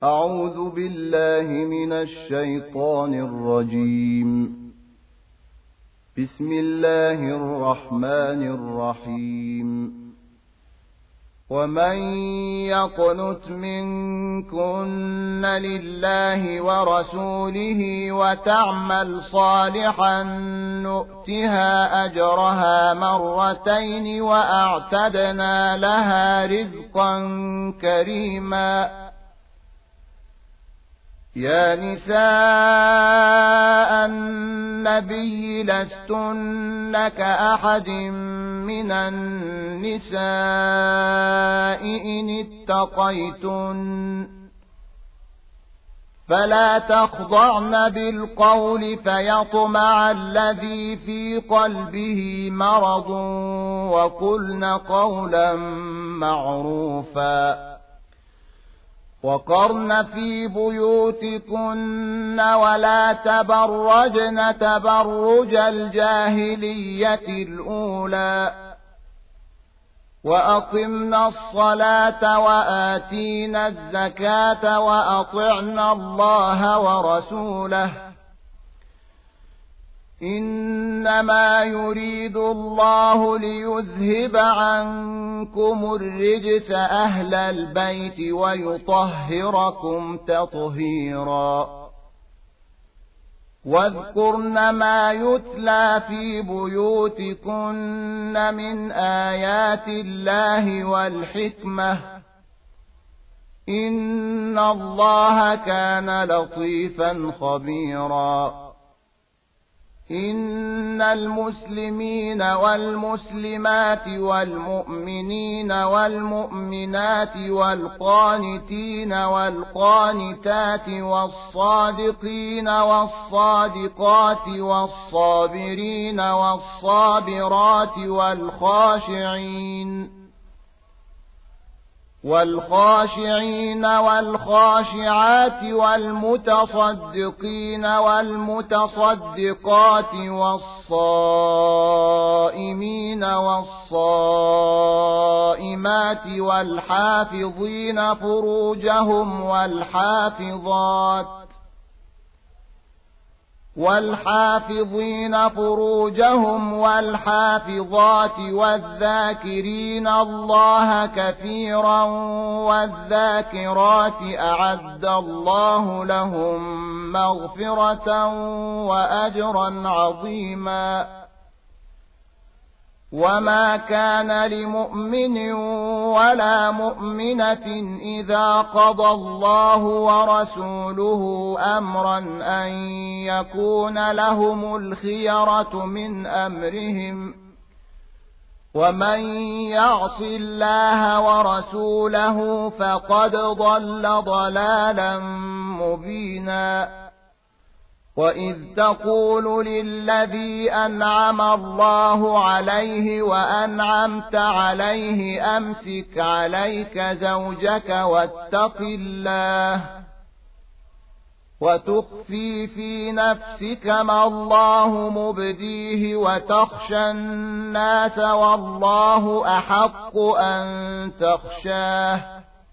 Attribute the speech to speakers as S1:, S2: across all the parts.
S1: أعوذ بالله من الشيطان الرجيم. بسم الله الرحمن الرحيم. ومن يقنت منكن لله ورسوله وتعمل صالحا نؤتها أجرها مرتين وأعتدنا لها رزقا كريما. يا نساء النبي لستن كأحد من النساء إن اتقيتن فلا تخضعن بالقول فيطمع الذي في قلبه مرض وقلن قولا معروفا. وقرن في بيوتكن ولا تبرجن تبرج الجاهلية الأولى وأقمنا الصلاة وآتينا الزكاة وأطعنا الله ورسوله إنما يريد الله ليذهب عنكم الرجس أهل البيت ويطهركم تطهيرا. واذكرن ما يتلى في بيوتكن من آيات الله والحكمة إن الله كان لطيفا خبيرا. إن المسلمين والمسلمات والمؤمنين والمؤمنات والقانتين والقانتات والصادقين والصادقات والصابرين والصابرات والخاشعين والخاشعات والمتصدقين والمتصدقات والصائمين والصائمات والحافظين فروجهم والحافظات والذاكرين الله كثيرا والذاكرات أعد الله لهم مغفرة وأجرا عظيما. وما كان لمؤمن ولا مؤمنة إذا قضى الله ورسوله أمرا أن يكون لهم الخيرة من أمرهم ومن يعص الله ورسوله فقد ضل ضلالا مبينا. وإذ تقول للذي أنعم الله عليه وأنعمت عليه أمسك عليك زوجك واتق الله وتخفي في نفسك ما الله مبديه وتخشى الناس والله أحق أن تخشاه.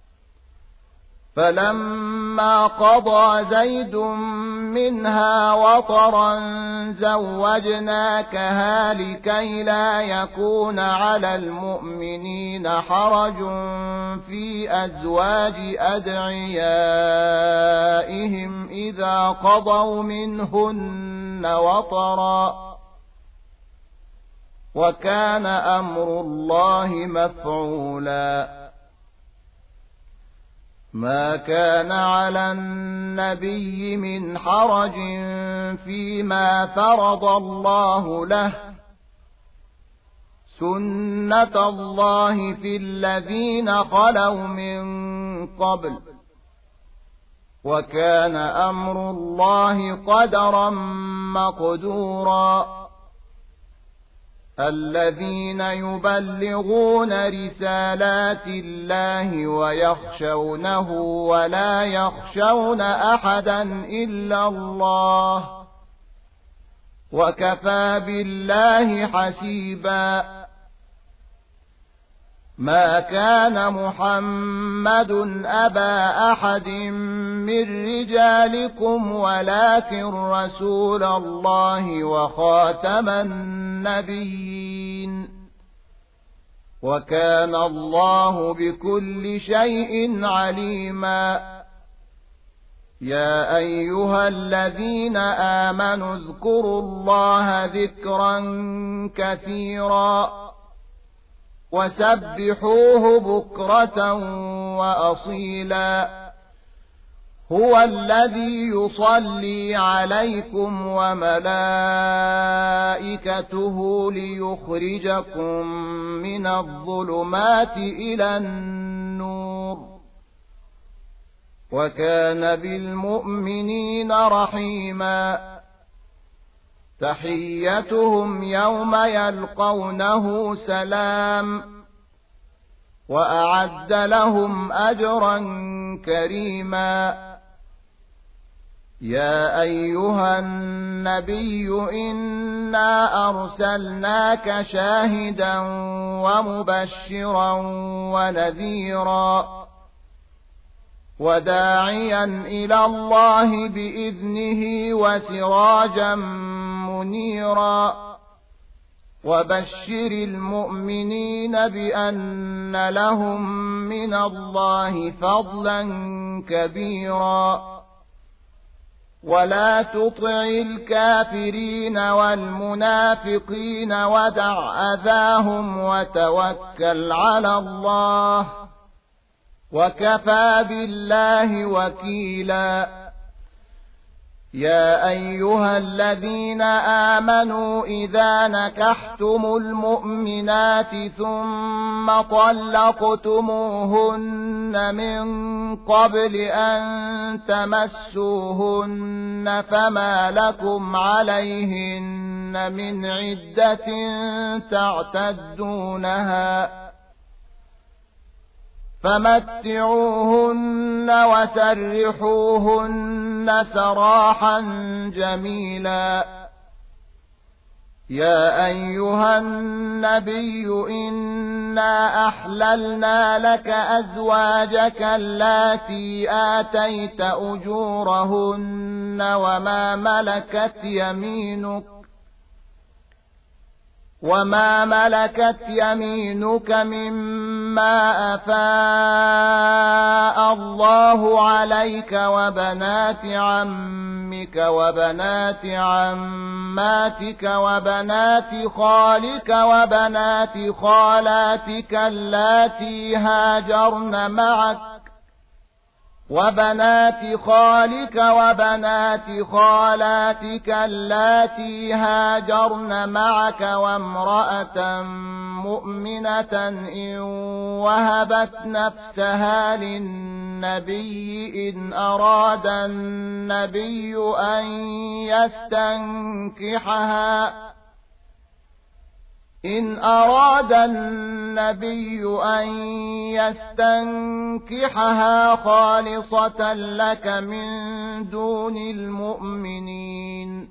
S1: فلما قضى زيد منها وطرا زوجناكها لكي لا يكون على المؤمنين حرج في أزواج أدعيائهم إذا قضوا منهن وطرا وكان أمر الله مفعولا. ما كان على النبي من حرج فيما فرض الله له سنة الله في الذين خلوا من قبل وكان أمر الله قدرا مقدورا. الذين يبلغون رسالات الله ويخشونه ولا يخشون أحدا إلا الله وكفى بالله حسيبا. ما كان محمد أبا أحد من رجالكم ولكن رسول الله وخاتم النبيين وكان الله بكل شيء عليما يا أيها الذين آمنوا اذكروا الله ذكرا كثيرا وسبحوه بكرة وأصيلا هو الذي يصلي عليكم وملائكته ليخرجكم من الظلمات إلى النور وكان بالمؤمنين رحيما تحيتهم يوم يلقونه سلام وأعد لهم أجرا كريما يا أيها النبي إنا أرسلناك شاهدا ومبشرا ونذيرا وداعيا إلى الله بإذنه وسراجا منيرا وبشر المؤمنين بأن لهم من الله فضلا كبيرا ولا تطع الكافرين والمنافقين ودع أذاهم وتوكل على الله وكفى بالله وكيلا يا أيها الذين آمنوا إذا نكحتم المؤمنات ثم طلقتموهن من قبل أن تمسوهن فما لكم عليهن من عدة تعتدونها فمتعوهن وسرحوهن سراحا جميلا يا أيها النبي إنا أحللنا لك أزواجك اللاتي آتيت أجورهن وما ملكت يمينك مما أفاء الله عليك وبنات عمك وبنات عماتك وبنات خالك وبنات خالاتك اللاتي هاجرن معك وبنات خالك وبنات خالاتك اللاتي هاجرن معك وامرأة مؤمنة إن وهبت نفسها للنبي إن أراد النبي أن يستنكحها خالصة لك من دون المؤمنين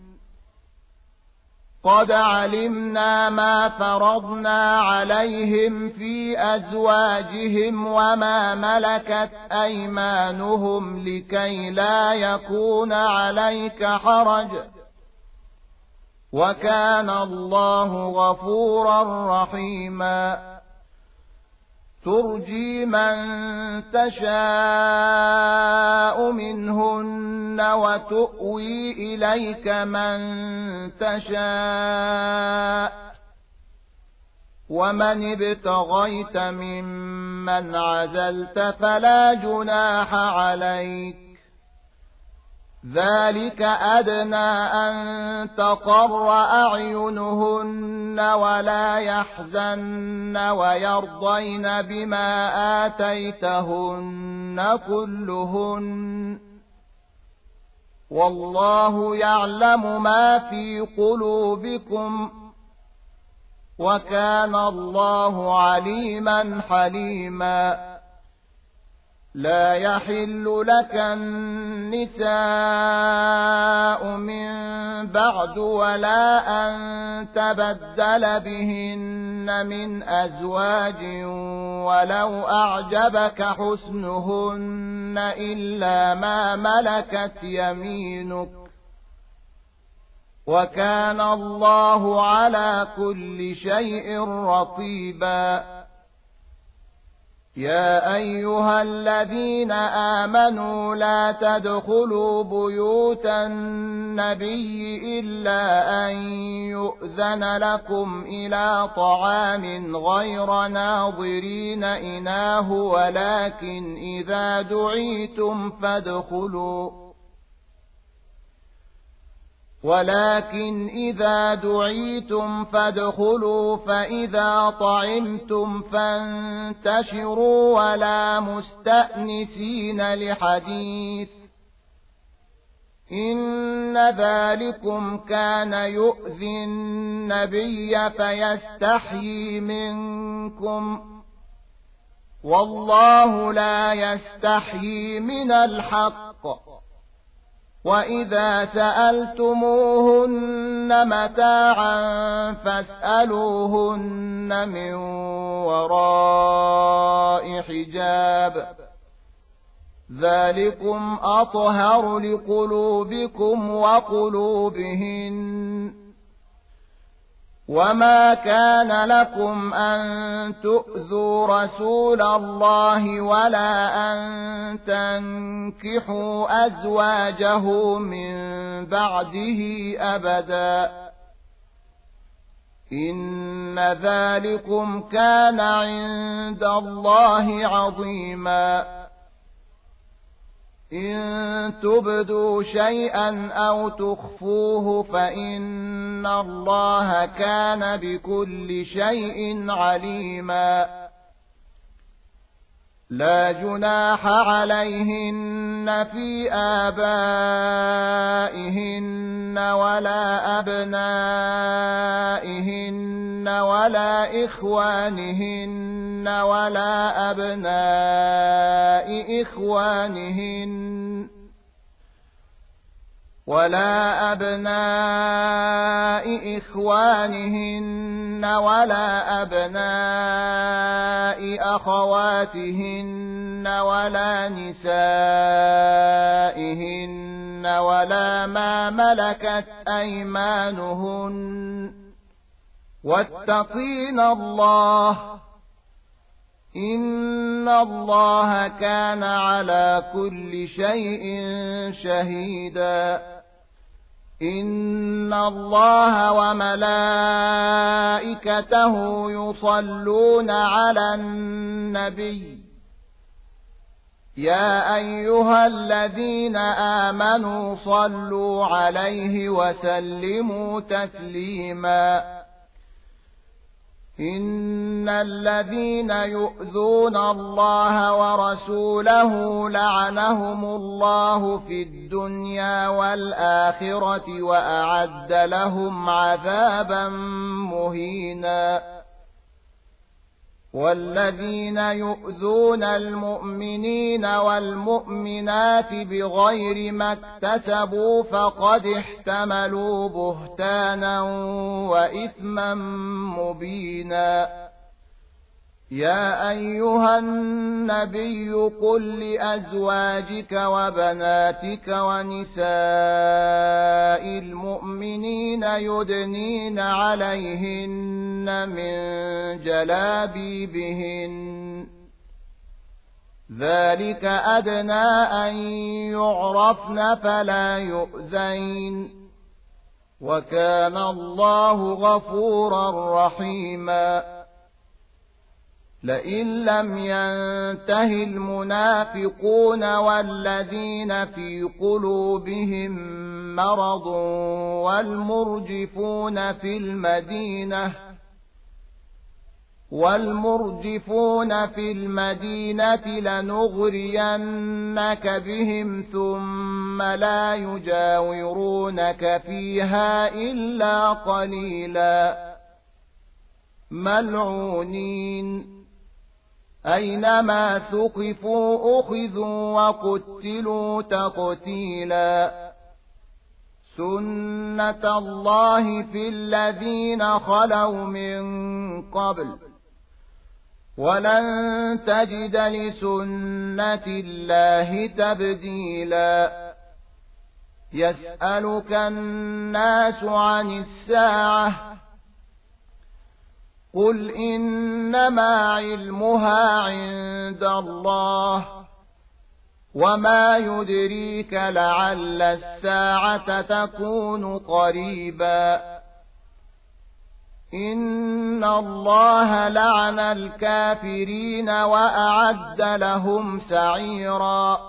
S1: قد علمنا ما فرضنا عليهم في أزواجهم وما ملكت أيمانهم لكي لا يكون عليك حرج وكان الله غفورا رحيما ترجي من تشاء منهن وتؤوي إليك من تشاء ومن ابتغيت ممن عزلت فلا جناح عليك ذلك أدنى أن تقر أعينهن ولا يحزن ويرضين بما آتيتهن كلهن والله يعلم ما في قلوبكم وكان الله عليما حليما لا يحل لك النساء من بعد ولا أن تبدل بهن من أزواج ولو أعجبك حسنهن إلا ما ملكت يمينك وكان الله على كل شيء رقيبا يا أيها الذين آمنوا لا تدخلوا بيوت النبي إلا أن يؤذن لكم إلى طعام غير ناظرين إناه ولكن إذا دعيتم فادخلوا فإذا طعمتم فانتشروا ولا مستأنسين لحديث إن ذلكم كان يؤذي النبي فيستحيي منكم والله لا يستحيي من الحق وإذا سألتموهن متاعا فاسألوهن من وراء حجاب ذلكم أطهر لقلوبكم وقلوبهن وما كان لكم أن تؤذوا رسول الله ولا أن تنكحوا أزواجه من بعده أبدا إن ذلكم كان عند الله عظيما إن تبدوا شيئا أو تخفوه فإن الله كان بكل شيء عليما لا جناح عليهن في آبائهن ولا أبنائهن ولا إخوانهن ولا أبناء إخوانهن ولا أبناء أخواتهن ولا نسائهن ولا ما ملكت أيمانهن واتقين الله إن الله كان على كل شيء شهيدا إن الله وملائكته يصلون على النبي يا أيها الذين آمنوا صلوا عليه وسلموا تسليما إن الذين يؤذون الله ورسوله لعنهم الله في الدنيا والآخرة وأعد لهم عذابا مهينا والذين يؤذون المؤمنين والمؤمنات بغير ما اكتسبوا فقد احتملوا بهتانا وإثما مبينا يا أيها النبي قل لأزواجك وبناتك ونساء المؤمنين يدنين عليهن من جلابيبهن ذلك أدنى أن يعرفن فلا يؤذين وكان الله غفورا رحيما لئن لم ينته المنافقون والذين في قلوبهم مرض والمرجفون في المدينة لنغرينك بهم ثم لا يجاورونك فيها إلا قليلا ملعونين أينما ثقفوا أخذوا وقتلوا تقتيلا سنة الله في الذين خلوا من قبل ولن تجد لسنة الله تبديلا يسألك الناس عن الساعة قل إنما علمها عند الله وما يدريك لعل الساعة تكون قريبا إن الله لعن الكافرين وأعد لهم سعيرا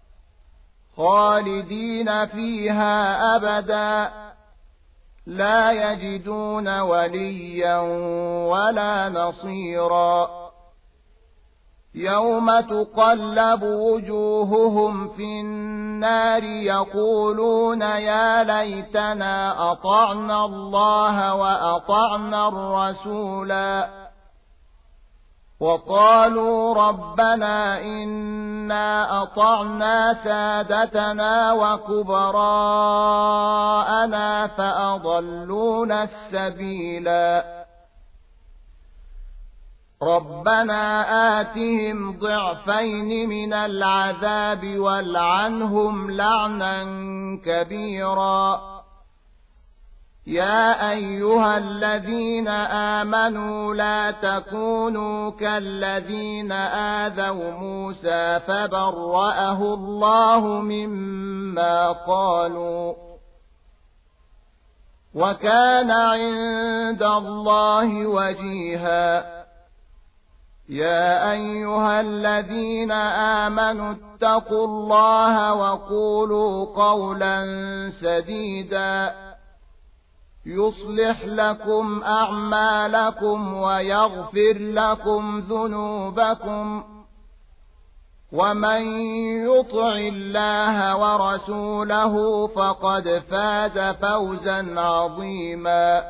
S1: خالدين فيها أبدا لا يجدون وليا ولا نصيرا يوم تقلب وجوههم في النار يقولون يا ليتنا أطعنا الله وأطعنا الرسولا وقالوا ربنا إنا أطعنا سادتنا وكبراءنا فأضلونا السبيلا ربنا آتهم ضعفين من العذاب والعنهم لعنا كبيرا يا أيها الذين آمنوا لا تكونوا كالذين آذوا موسى فبرأه الله مما قالوا وكان عند الله وجيها يا أيها الذين آمنوا اتقوا الله وقولوا قولا سديدا يصلح لكم أعمالكم ويغفر لكم ذنوبكم ومن يطع الله ورسوله فقد فاز فوزا عظيما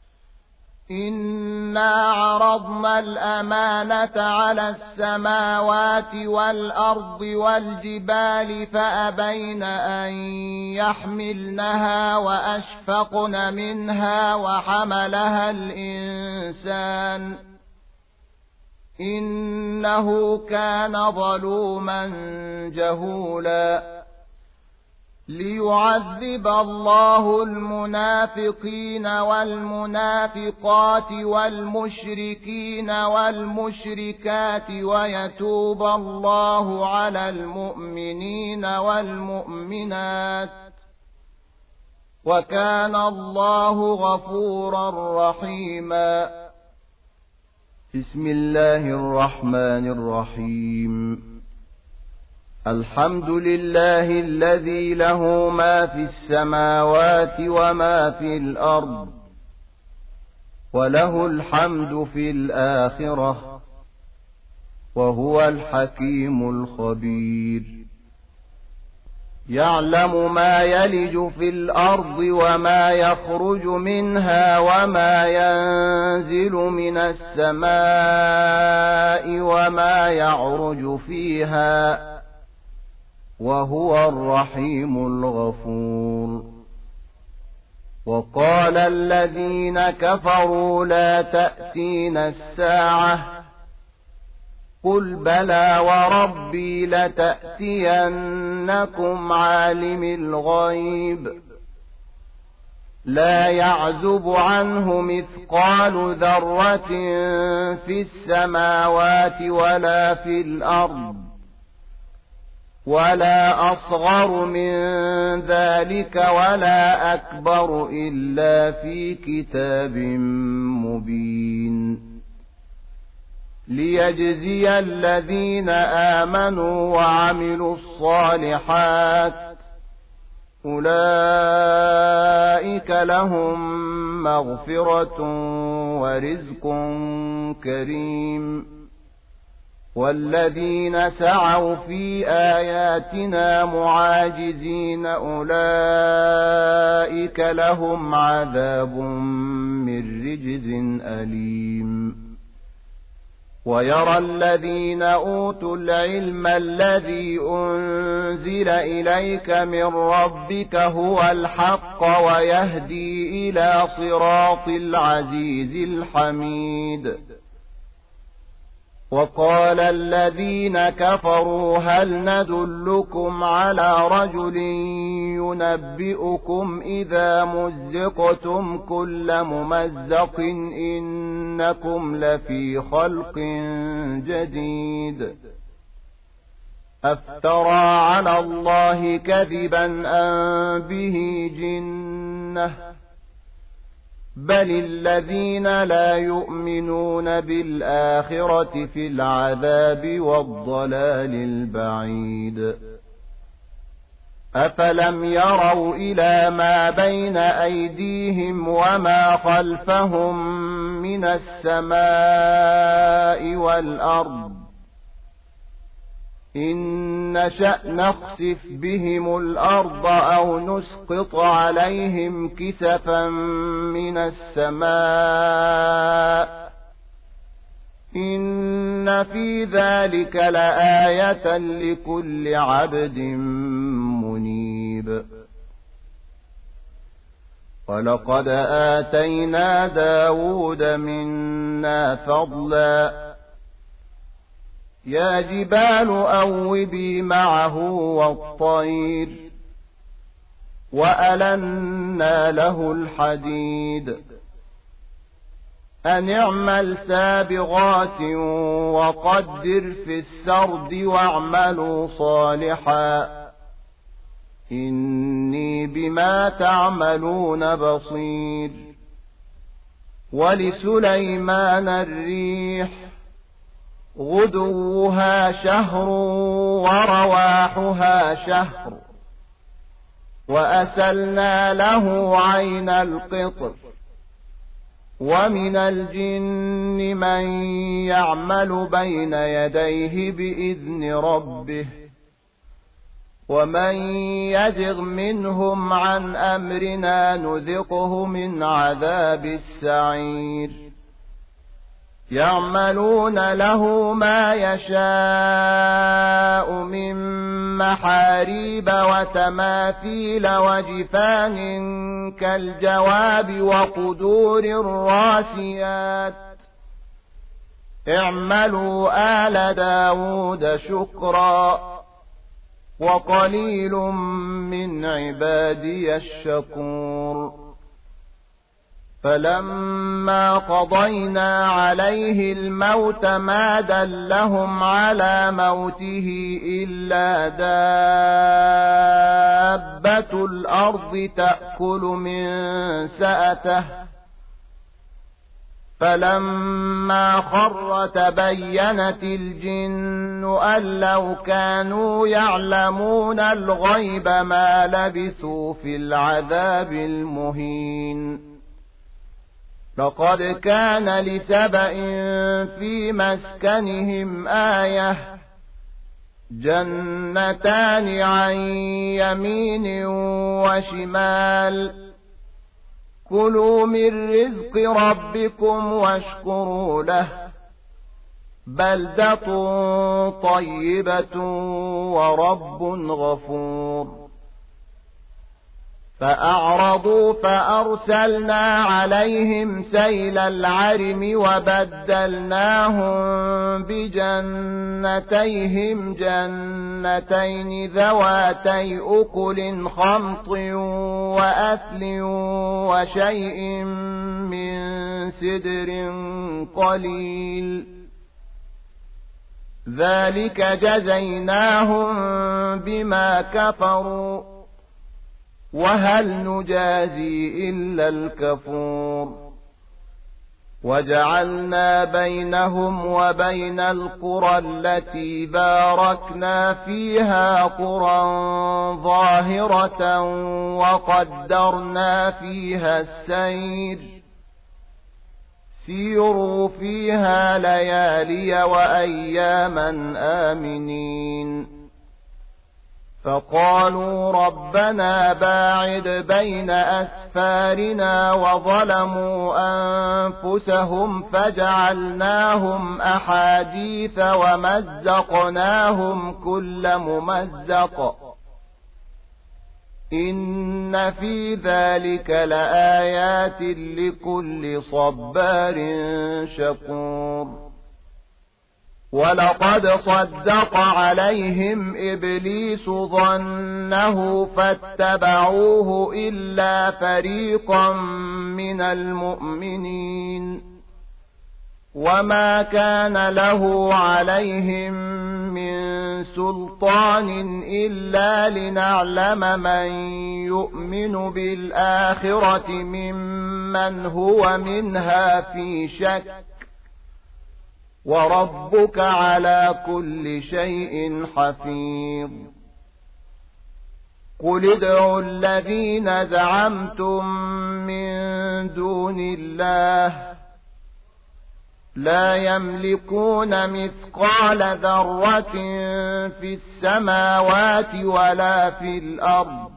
S1: إنا عرضنا الأمانة على السماوات والأرض والجبال فأبين أن يحملنها وأشفقن منها وحملها الإنسان إنه كان ظلوما جهولا ليعذب الله المنافقين والمنافقات والمشركين والمشركات ويتوب الله على المؤمنين والمؤمنات وكان الله غفورا رحيما
S2: بسم الله الرحمن الرحيم الحمد لله الذي له ما في السماوات وما في الأرض وله الحمد في الآخرة وهو الحكيم الخبير يعلم ما يلج في الأرض وما يخرج منها وما ينزل من السماء وما يعرج فيها وهو الرحيم الغفور وقال الذين كفروا لا تأتينا الساعة قل بلى وربي لتأتينكم عالم الغيب لا يعزب عنه مثقال ذرة في السماوات ولا في الأرض ولا أصغر من ذلك ولا أكبر إلا في كتاب مبين ليجزي الذين آمنوا وعملوا الصالحات أولئك لهم مغفرة ورزق كريم والذين سعوا في آياتنا معاجزين أولئك لهم عذاب من رجز أليم
S1: ويرى الذين أوتوا العلم الذي أنزل إليك من ربك هو الحق ويهدي إلى صراط العزيز الحميد. وقال الذين كفروا هل ندلكم على رجل ينبئكم إذا مزقتم كل ممزق إنكم لفي خلق جديد أفترى على الله كذبا أم به جنة بل الذين لا يؤمنون بالآخرة في العذاب والضلال البعيد. أفلم يروا إلى ما بين أيديهم وما خلفهم من السماء والأرض إن نشأ نخسف بهم الأرض أو نسقط عليهم كسفا من السماء إن في ذلك لآية لكل عبد منيب. ولقد آتينا داود منا فضلا يا جبال أوبي معه والطير وألنا له الحديد أن اعمل سابغات وقدر في السرد واعملوا صالحا إني بما تعملون بصير. ولسليمان الريح غدوها شهر ورواحها شهر وأسلنا له عين القطر ومن الجن من يعمل بين يديه بإذن ربه ومن يزغ منهم عن أمرنا نذقه من عذاب السعير. يعملون له ما يشاء من محاريب وتماثيل وجفان كالجواب وقدور الراسيات اعملوا آل داود شكرا وقليل من عبادي الشكور. فلما قضينا عليه الموت ما دلهم على موته إلا دابة الأرض تأكل من سأته فلما خر تبينت الجن أن لو كانوا يعلمون الغيب ما لبثوا في العذاب المهين. لقد كان لسبأ في مسكنهم آية جنتان عن يمين وشمال كلوا من رزق ربكم واشكروا له بلدة طيبة ورب غفور. فأعرضوا فأرسلنا عليهم سيل العرم وبدلناهم بجنتيهم جنتين ذواتي أكل خمط وأثل وشيء من سدر قليل ذلك جزيناهم بما كفروا وهل نجازي إلا الكفور. وجعلنا بينهم وبين القرى التي باركنا فيها قرى ظاهرة وقدرنا فيها السير سيروا فيها ليالي وأياما آمنين. فقالوا ربنا باعد بين أسفارنا وظلموا أنفسهم فجعلناهم أحاديث ومزقناهم كل ممزق إن في ذلك لآيات لكل صبار شكور ولقد صدق عليهم إبليس ظنه فاتبعوه إلا فريقا من المؤمنين وما كان له عليهم من سلطان إلا لنعلم من يؤمن بالآخرة ممن هو منها في شك وربك على كل شيء حفيظ قل ادعوا الذين زعمتم من دون الله لا يملكون مثقال ذرة في السماوات ولا في الأرض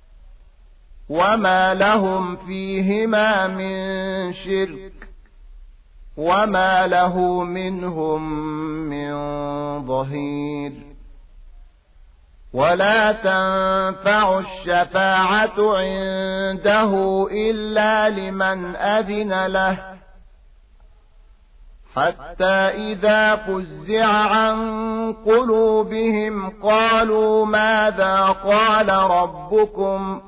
S1: وما لهم فيهما من شرك وما له منهم من ظهير ولا تنفع الشفاعة عنده إلا لمن أذن له حتى إذا فزع عن قلوبهم قالوا ماذا قال ربكم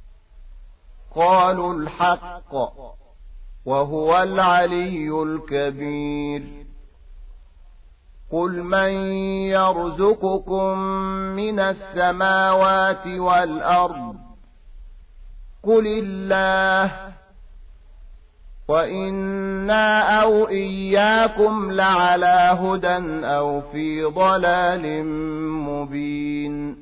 S1: قالوا الحق وهو العلي الكبير قل من يرزقكم من السماوات والأرض قل الله وإنا أو إياكم لعلى هدى أو في ضلال مبين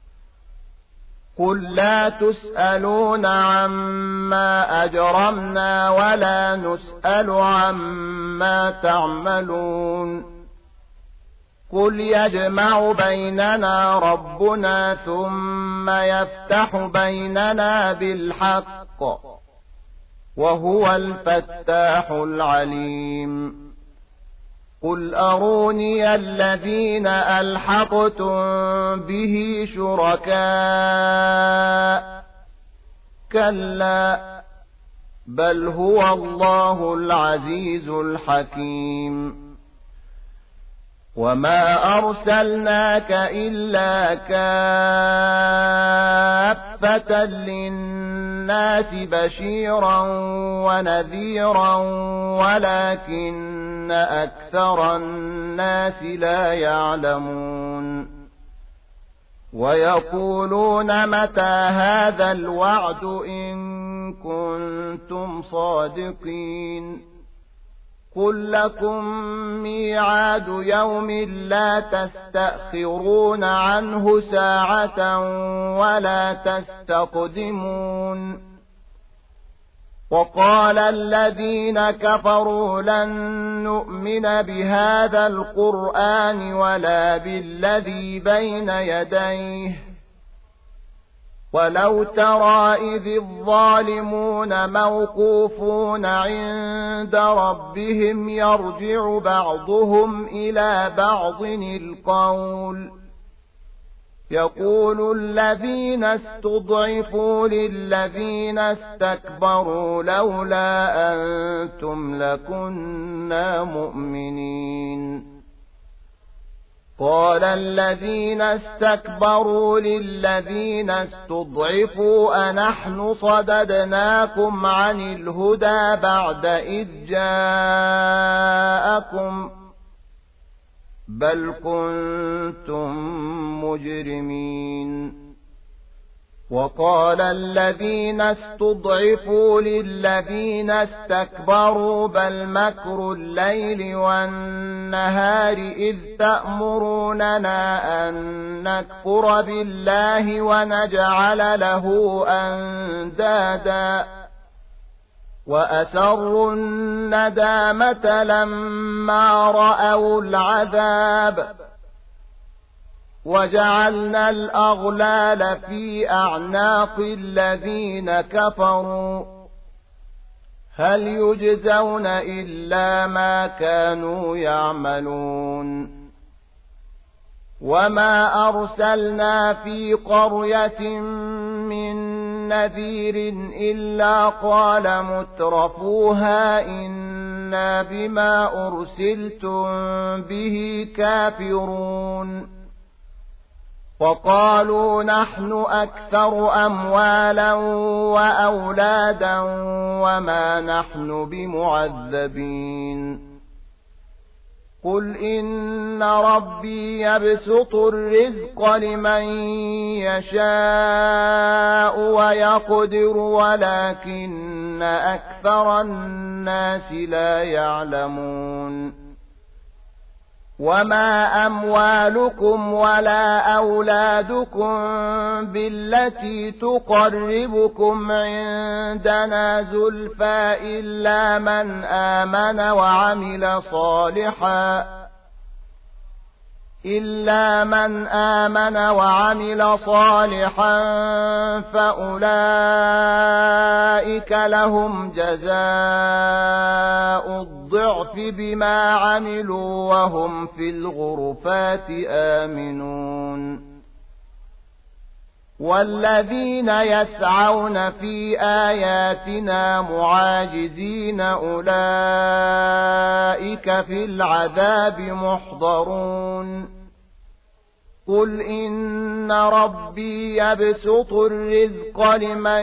S1: قل لا تسألون عما أجرمنا ولا نسأل عما تعملون قل يجمع بيننا ربنا ثم يفتح بيننا بالحق وهو الفتاح العليم قل أروني الذين ألحقتم به شركاء كلا بل هو الله العزيز الحكيم وما أرسلناك إلا كافة للناس بشيرا ونذيرا ولكن أكثر الناس لا يعلمون ويقولون متى هذا الوعد إن كنتم صادقين قل لكم ميعاد يوم لا تستأخرون عنه ساعة ولا تستقدمون وقال الذين كفروا لن نؤمن بهذا القرآن ولا بالذي بين يديه ولو ترى إذ الظالمون موقوفون عند ربهم يرجع بعضهم إلى بعض القول يقول الذين استضعفوا للذين استكبروا لولا أنتم لكنا مؤمنين قال الذين استكبروا للذين استضعفوا أنحن صددناكم عن الهدى بعد إذ جاءكم بل كنتم مجرمين وقال الذين استضعفوا للذين استكبروا بل مكر الليل والنهار إذ تأمروننا أن نكفر بالله ونجعل له أندادا وأسروا الندامة لما رأوا العذاب وجعلنا الأغلال في أعناق الذين كفروا هل يجزون إلا ما كانوا يعملون وما أرسلنا في قرية من نذير إلا قال مترفوها إنا بما أرسلتم به كافرون وقالوا نحن أكثر أموالا وأولادا وما نحن بمعذبين قل إن ربي يبسط الرزق لمن يشاء ويقدر ولكن أكثر الناس لا يعلمون وما أموالكم ولا أولادكم بالتي تقربكم عندنا زلفى إلا من آمن وعمل صالحا فأولئك لهم جزاء الضعف بما عملوا وهم في الغرفات آمنون والذين يسعون في آياتنا معاجزين أولئك في العذاب محضرون قل إن ربي يبسط الرزق لمن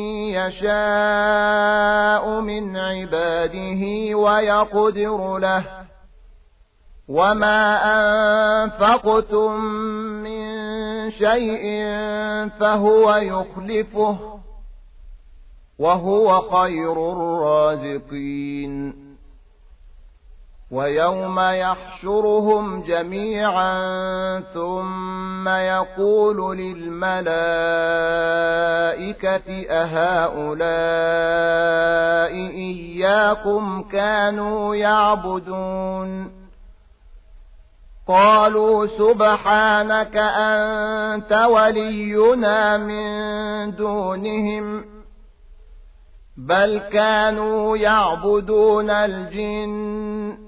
S1: يشاء من عباده ويقدر له وما أنفقتم من شيء فهو يخلفه وهو خير الرازقين ويوم يحشرهم جميعا ثم يقول للملائكة أهؤلاء إياكم كانوا يعبدون قالوا سبحانك أنت ولينا من دونهم بل كانوا يعبدون الجن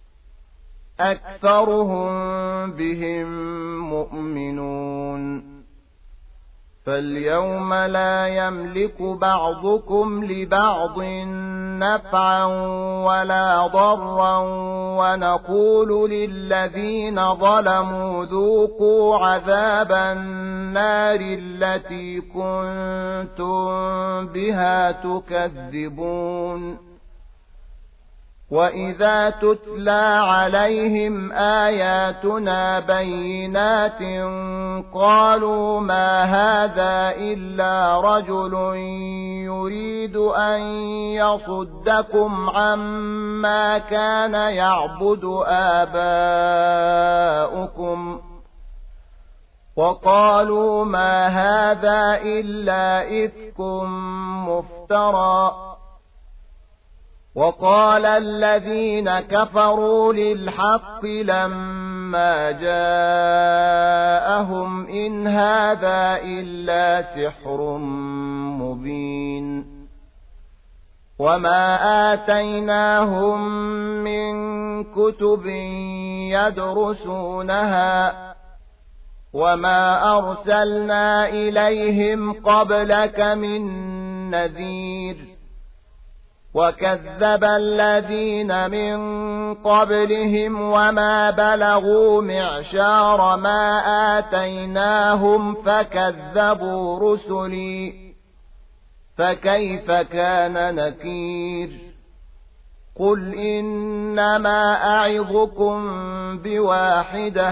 S1: أكثرهم بهم مؤمنون فاليوم لا يملك بعضكم لبعض نفعا ولا ضرا ونقول للذين ظلموا ذوقوا عذاب النار التي كنتم بها تكذبون وإذا تتلى عليهم آياتنا بينات قالوا ما هذا إلا رجل يريد أن يصدكم عما كان يعبد آباؤكم وقالوا ما هذا إلا إفك مفترى وقال الذين كفروا للحق لما جاءهم إن هذا إلا سحر مبين وما آتيناهم من كتب يدرسونها وما أرسلنا إليهم قبلك من نذير وكذب الذين من قبلهم وما بلغوا معشار ما آتيناهم فكذبوا رسلي فكيف كان نكير قل إنما أعظكم بواحدة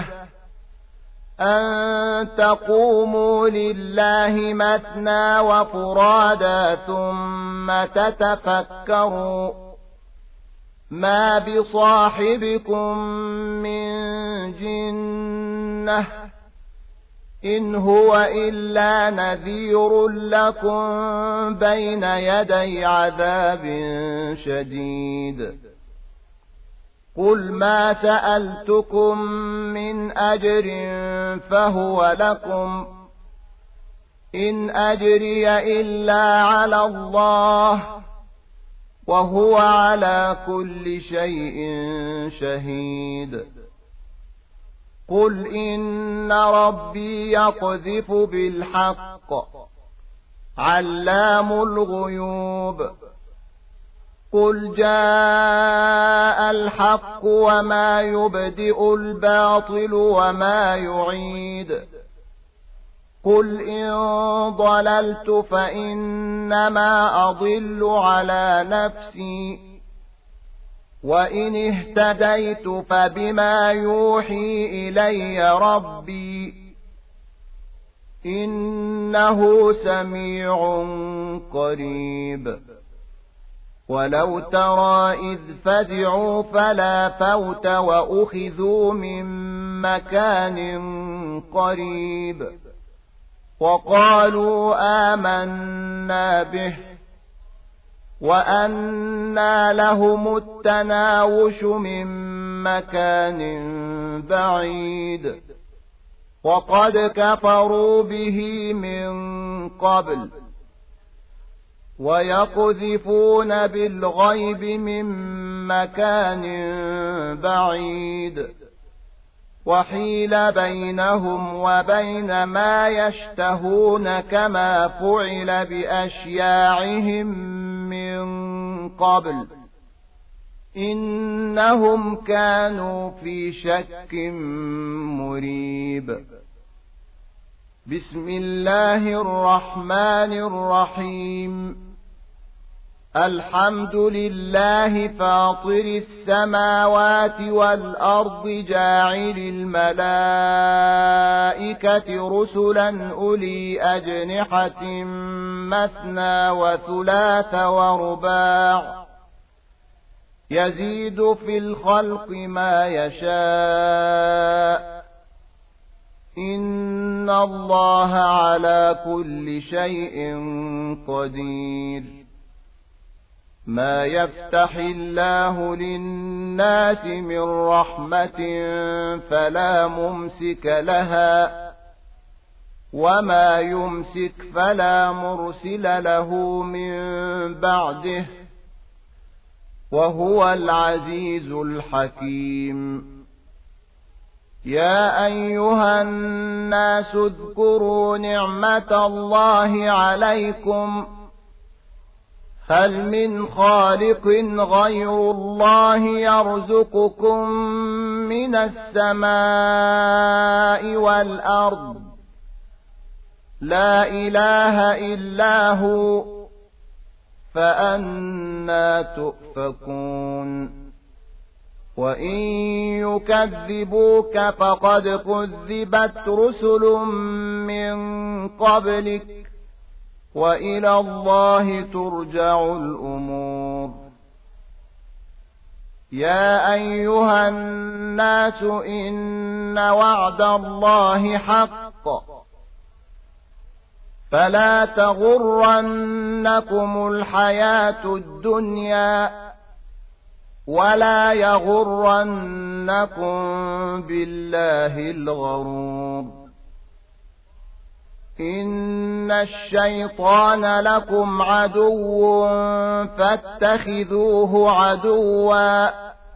S1: أن تقوموا لله مثنى وفرادا ثم تتفكروا ما بصاحبكم من جنة إن هو إلا نذير لكم بين يدي عذاب شديد قل ما سألتكم من أجر فهو لكم إن أجري إلا على الله وهو على كل شيء شهيد قل إن ربي يقذف بالحق علام الغيوب قل جاء الحق وما يبدئ الباطل وما يعيد قل إن ضللت فإنما أضل على نفسي وإن اهتديت فبما يوحي إلي ربي إنه سميع قريب ولو ترى إذ فزعوا فلا فوت وأخذوا من مكان قريب وقالوا آمنا به وأنى لهم التناوش من مكان بعيد وقد كفروا به من قبل ويقذفون بالغيب من مكان بعيد وحيل بينهم وبين ما يشتهون كما فعل بأشياعهم من قبل إنهم كانوا في شك مريب بسم الله الرحمن الرحيم الحمد لله فاطر السماوات والأرض جاعل الملائكة رسلا أولي أجنحة مثنى وثلاث ورباع يزيد في الخلق ما يشاء إن الله على كل شيء قدير ما يفتح الله للناس من رحمة فلا ممسك لها وما يمسك فلا مرسل له من بعده وهو العزيز الحكيم يا أيها الناس اذكروا نعمة الله عليكم هل من خالق غير الله يرزقكم من السماء والأرض لا إله إلا هو فأنى تؤفكون وإن يكذبوك فقد كذبت رسل من قبلك وإلى الله ترجع الأمور يا أيها الناس إن وعد الله حق فلا تغرنكم الحياة الدنيا ولا يغرنكم بالله الغرور إن الشيطان لكم عدو فاتخذوه عدوا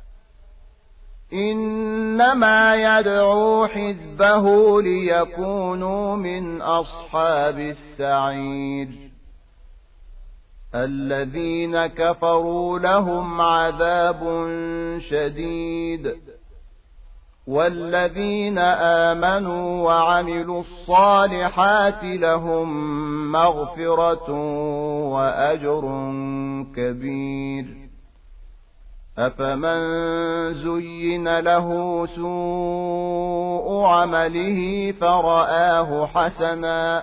S1: إنما يدعو حزبه ليكونوا من أصحاب السعير الذين كفروا لهم عذاب شديد والذين آمنوا وعملوا الصالحات لهم مغفرة وأجر كبير أفمن زين له سوء عمله فرآه حسنا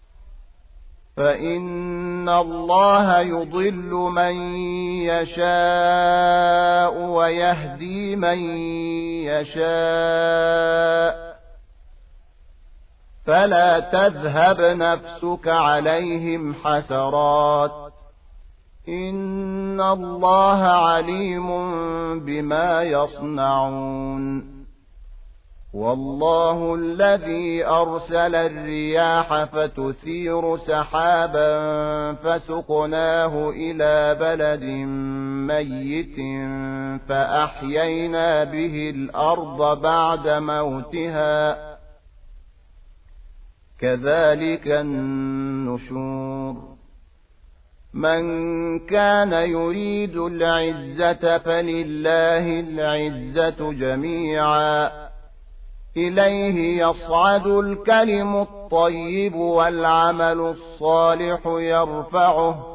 S1: فإن الله يضل من يشاء ويهدي من يشاء فلا تذهب نفسك عليهم حسرات إن الله عليم بما يصنعون والله الذي أرسل الرياح فتثير سحابا فسقناه إلى بلد ميت فأحيينا به الأرض بعد موتها كذلك النشور من كان يريد العزة فلله العزة جميعا إليه يصعد الكلم الطيب والعمل الصالح يرفعه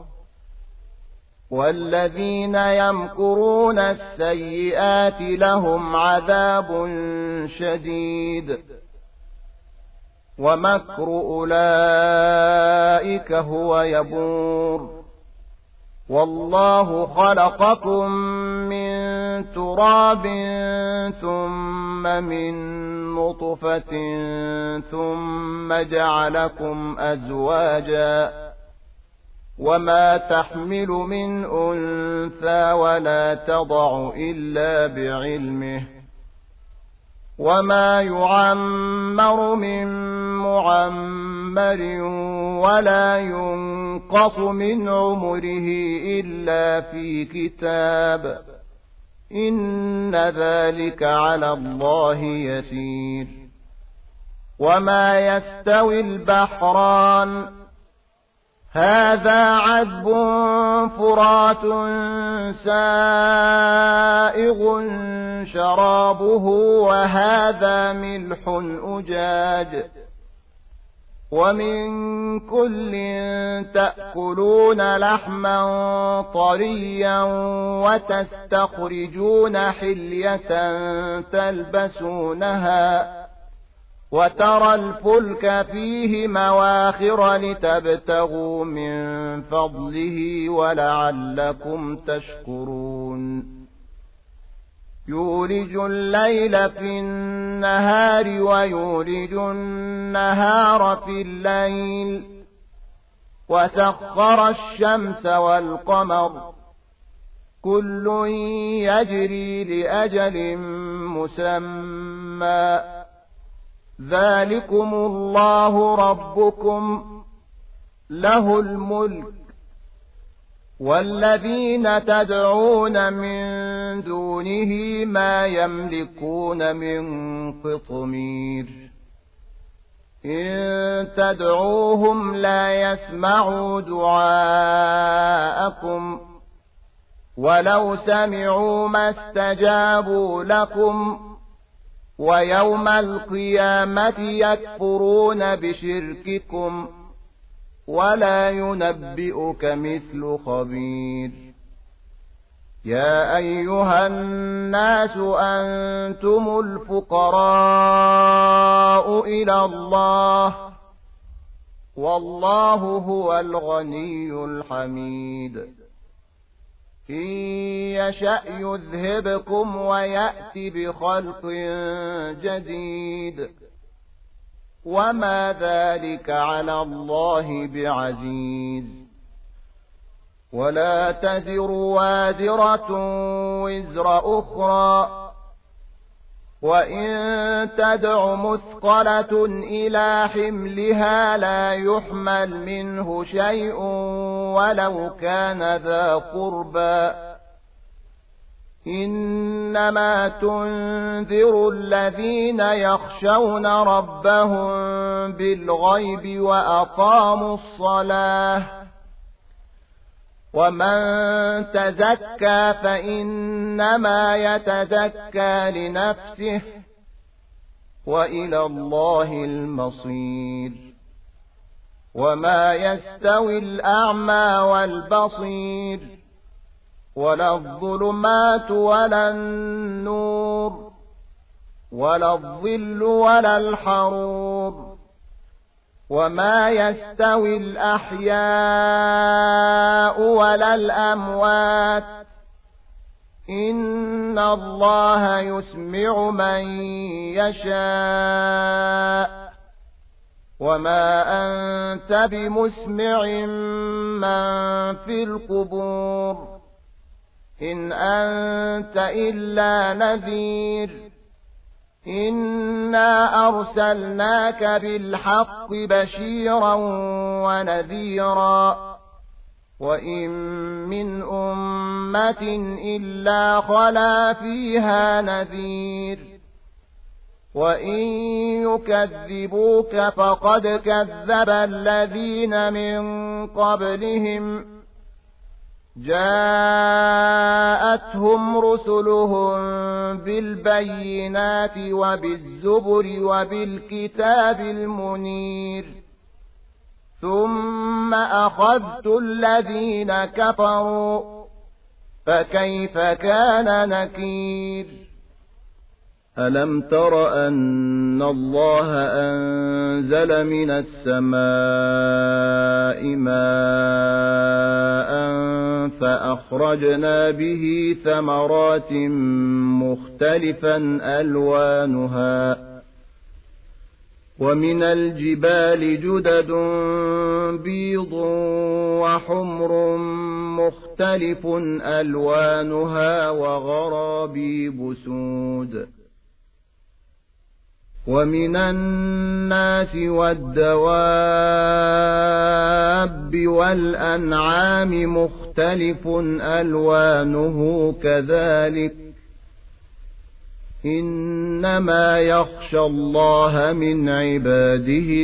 S1: والذين يمكرون السيئات لهم عذاب شديد ومكر أولئك هو يبور والله خلقكم من تراب ثم من نطفة ثم جعلكم أزواجا وما تحمل من أنثى ولا تضع إلا بعلمه وما يعمر من معمر ولا ينقص من عمره إلا في كتاب إن ذلك على الله يسير وما يستوي البحران هذا عذب فرات سائغ شرابه وهذا ملح أجاج ومن كل تأكلون لحما طريا وتستخرجون حلية تلبسونها وترى الفلك فيه مواخر لتبتغوا من فضله ولعلكم تشكرون يولج الليل في النهار ويولج النهار في الليل وسخر الشمس والقمر كل يجري لأجل مسمى ذلكم الله ربكم له الملك والذين تدعون من دونه ما يملكون من قطمير إن تدعوهم لا يسمعوا دعاءكم ولو سمعوا ما استجابوا لكم ويوم القيامة يكفرون بشرككم ولا ينبئك مثل خبير يا أيها الناس أنتم الفقراء إلى الله والله هو الغني الحميد إن يشأ يذهبكم ويأتي بخلق جديد وما ذلك على الله بعزيز ولا تزر وازرة وزر أخرى وإن تدع مثقلة إلى حملها لا يحمل منه شيء ولو كان ذا قربى إنما تنذر الذين يخشون ربهم بالغيب وأقاموا الصلاة ومن تزكى فإنما يتزكى لنفسه وإلى الله المصير وما يستوي الأعمى والبصير ولا الظلمات ولا النور ولا الظل ولا الحرور وما يستوي الأحياء ولا الأموات إن الله يسمع من يشاء وما أنت بمسمع من في القبور إن أنت إلا نذير إنا أرسلناك بالحق بشيرا ونذيرا وإن من أمة إلا خلا فيها نذير وإن يكذبوك فقد كذب الذين من قبلهم جاءتهم رسلهم بالبينات وبالزبر وبالكتاب المنير ثم أخذت الذين كفروا فكيف كان نكير
S2: ألم تر أن الله أنزل من السماء ماء فأخرجنا به ثمرات مختلفا ألوانها ومن الجبال جدد بيض وحمر مختلف ألوانها وغرابيب سود ومن الناس والدواب والأنعام مختلف ألوانه كذلك إنما يخشى الله من عباده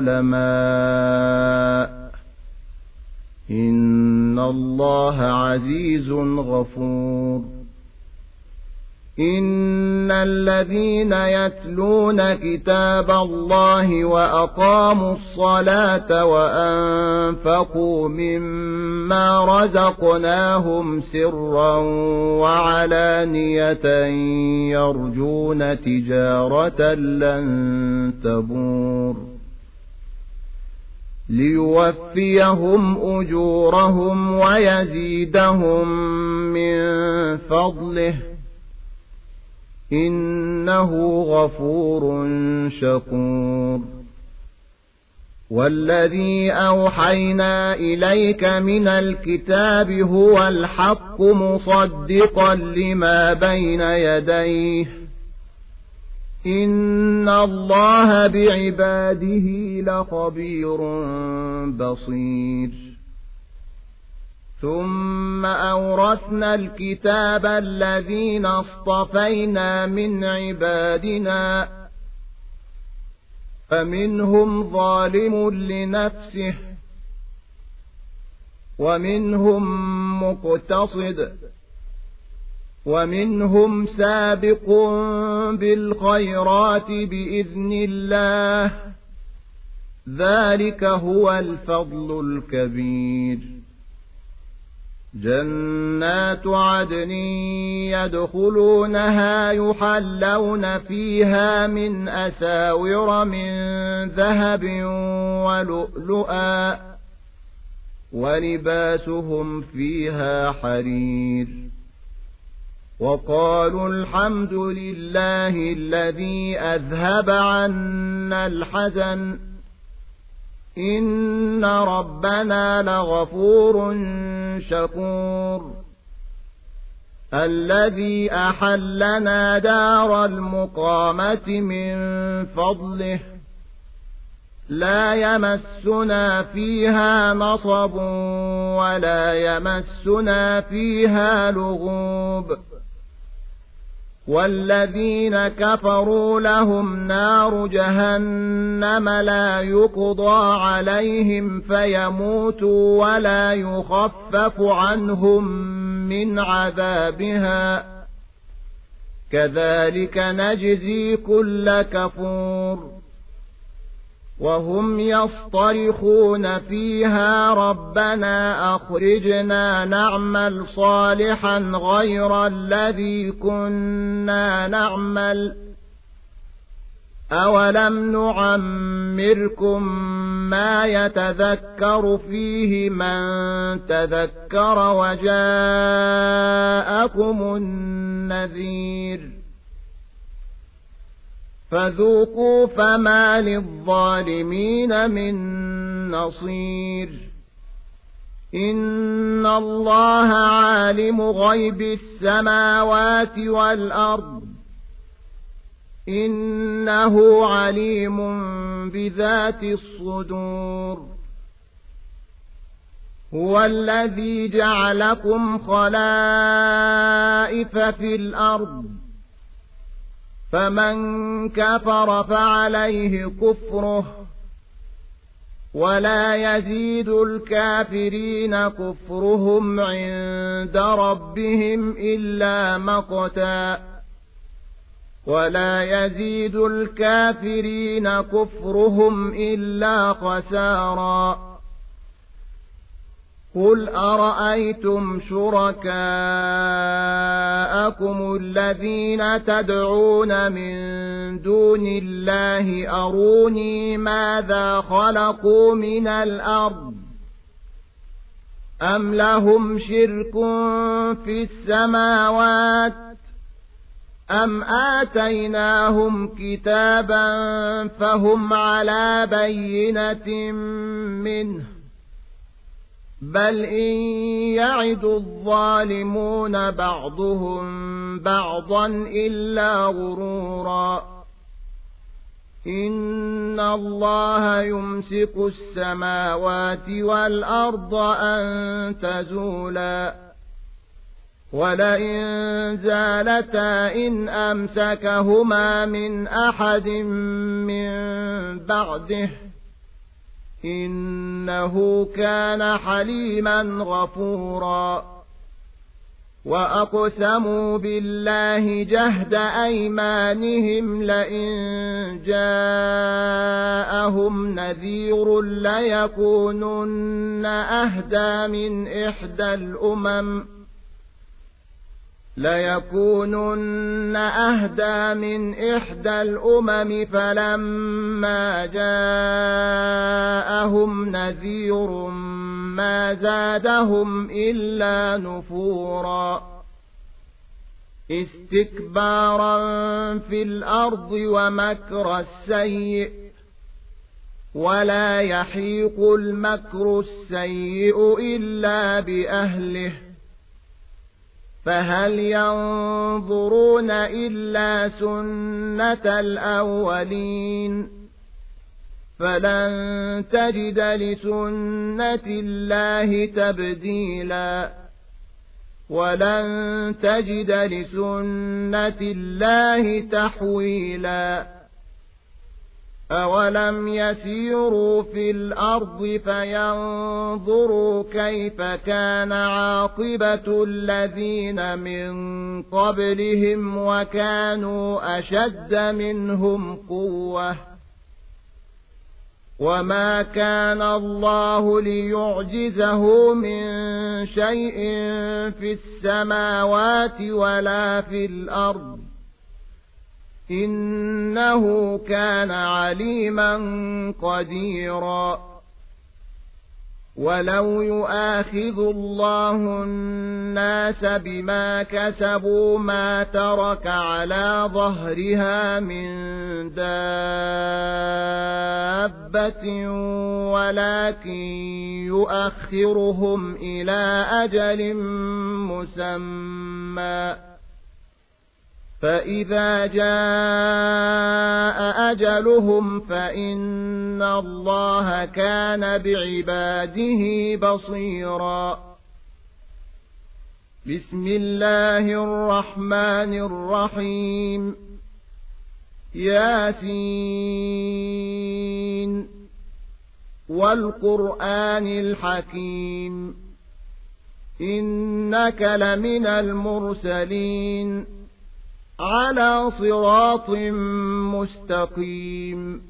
S2: العلماء إن الله عزيز غفور إن الذين يتلون كتاب الله وأقاموا الصلاة وأنفقوا مما رزقناهم سرا وعلانية يرجون تجارة لن تبور ليوفيهم أجورهم ويزيدهم من فضله إنه غفور شكور والذي أوحينا إليك من الكتاب هو الحق مصدقا لما بين يديه إن الله بعباده لخبير بصير ثم أورثنا الكتاب الذين اصطفينا من عبادنا فمنهم ظالم لنفسه ومنهم مقتصد ومنهم سابق بالخيرات بإذن الله ذلك هو الفضل الكبير جنات عدن يدخلونها يحلون فيها من أساور من ذهب ولؤلؤا ولباسهم فيها حرير وقالوا الحمد لله الذي أذهب عنا الحزن إن ربنا لغفور شكور الذي أحلنا دار المقامة من فضله لا يمسنا فيها نصب ولا يمسنا فيها لغوب والذين كفروا لهم نار جهنم لا يقضى عليهم فيموتوا ولا يخفف عنهم من عذابها كذلك نجزي كل كفور وهم يصطرخون فيها ربنا أخرجنا نعمل صالحا غير الذي كنا نعمل أولم نعمركم ما يتذكر فيه من تذكر وجاءكم النذير
S1: فذوقوا فما للظالمين من نصير إن الله عالم غيب السماوات والأرض إنه عليم بذات الصدور هو الذي جعلكم خلائف في الأرض فمن كفر فعليه كفره ولا يزيد الكافرين كفرهم عند ربهم إلا مقتا ولا يزيد الكافرين كفرهم إلا خسارا قل أرأيتم شركاءكم الذين تدعون من دون الله أروني ماذا خلقوا من الأرض أم لهم شرك في السماوات أم آتيناهم كتابا فهم على بينة منه بل إن يعد الظالمون بعضهم بعضا إلا غرورا إن الله يمسك السماوات والأرض أن تزولا ولئن زالتا إن أمسكهما من أحد من بعده إنه كان حليما غفورا وأقسموا بالله جهد أيمانهم لئن جاءهم نذير ليكونن أهدى من إحدى الأمم فلما جاءهم نذير ما زادهم إلا نفورا استكبارا في الأرض ومكر السيء ولا يحيق المكر السيء إلا بأهله فهل ينظرون إلا سنة الأولين فلن تجد لسنة الله تبديلا ولن تجد لسنة الله تحويلا أولم يسيروا في الأرض فينظروا كيف كان عاقبة الذين من قبلهم وكانوا أشد منهم قوة وما كان الله ليعجزه من شيء في السماوات ولا في الأرض إنه كان عليما قديرا ولو يؤاخذ الله الناس بما كسبوا ما ترك على ظهرها من دابة ولكن يؤخرهم إلى أجل مسمى فإذا جاء أجلهم فإن الله كان بعباده بصيرا بسم الله الرحمن الرحيم ياسين والقرآن الحكيم إنك لمن المرسلين على صراط مستقيم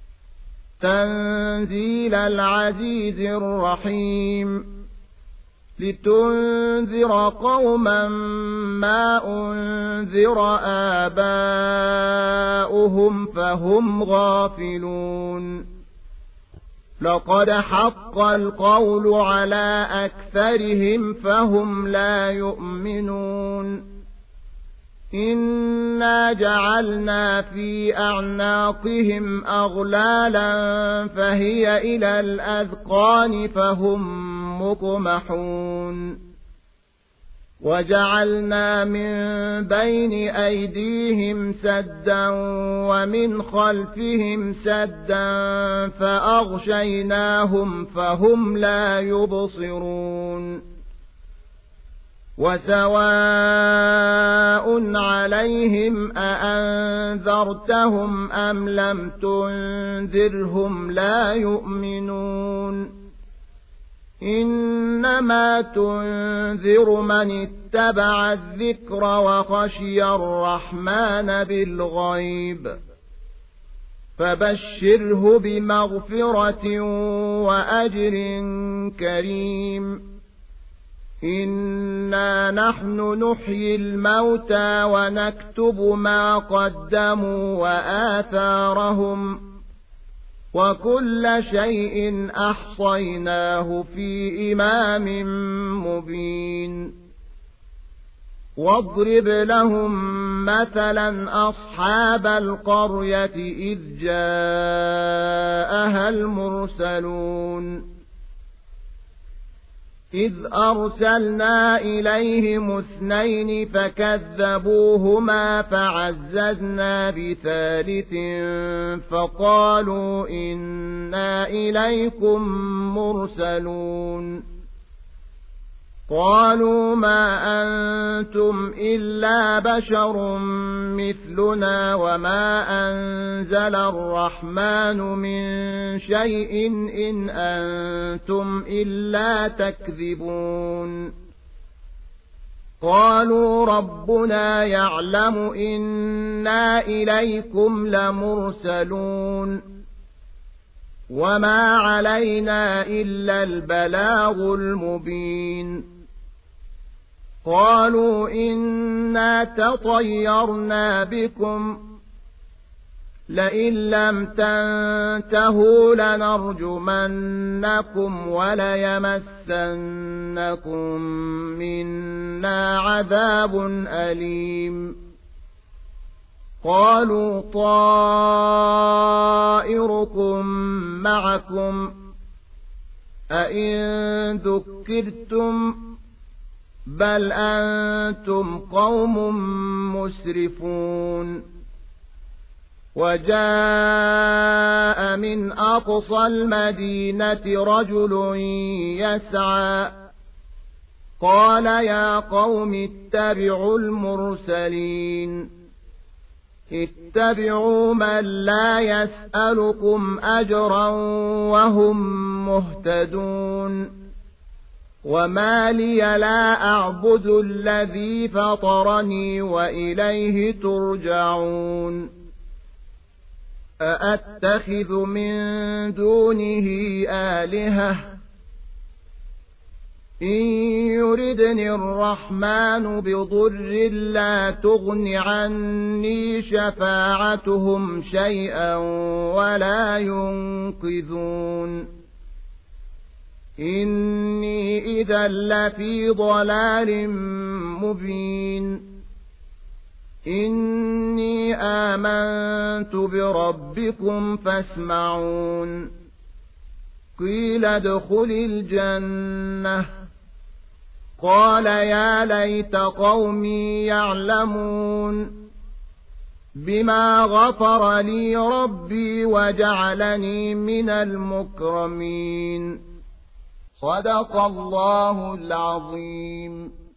S1: تنزيل العزيز الرحيم لتنذر قوما ما أنذر آباؤهم فهم غافلون لقد حق القول على أكثرهم فهم لا يؤمنون إنا جعلنا في أعناقهم أغلالا فهي إلى الأذقان فهم مقمحون وجعلنا من بين أيديهم سدا ومن خلفهم سدا فأغشيناهم فهم لا يبصرون وسواء عليهم أأنذرتهم أم لم تنذرهم لا يؤمنون إنما تنذر من اتبع الذكر وخشي الرحمن بالغيب فبشره بمغفرة وأجر كريم إنا نحن نحيي الموتى ونكتب ما قدموا وآثارهم وكل شيء أحصيناه في إمام مبين واضرب لهم مثلا أصحاب القرية إذ جاءها المرسلون إذ أرسلنا إليهم 2 فكذبوهما فعززنا بثالث فقالوا إنا إليكم مرسلون قالوا ما أنتم إلا بشر مثلنا وما أنزل الرحمن من شيء إن أنتم إلا تكذبون قالوا ربنا يعلم إنا إليكم لمرسلون وما علينا إلا البلاغ المبين قالوا إنا تطيرنا بكم لئن لم تنتهوا لنرجمنكم وليمسنكم منا عذاب أليم قالوا طائركم معكم أئن ذكرتم بل أنتم قوم مسرفون وجاء من أقصى المدينة رجل يسعى قال يا قوم اتبعوا المرسلين اتبعوا من لا يسألكم أجرا وهم مهتدون وما لي لا أعبد الذي فطرني وإليه ترجعون أأتخذ من دونه آلهة إن يردني الرحمن بضر لا تغن عني شفاعتهم شيئا ولا ينقذون إني إذا لفي ضلال مبين إني آمنت بربكم فاسمعون قيل ادخل الجنة قال يا ليت قومي يعلمون بما غفر لي ربي وجعلني من المكرمين صدق الله العظيم.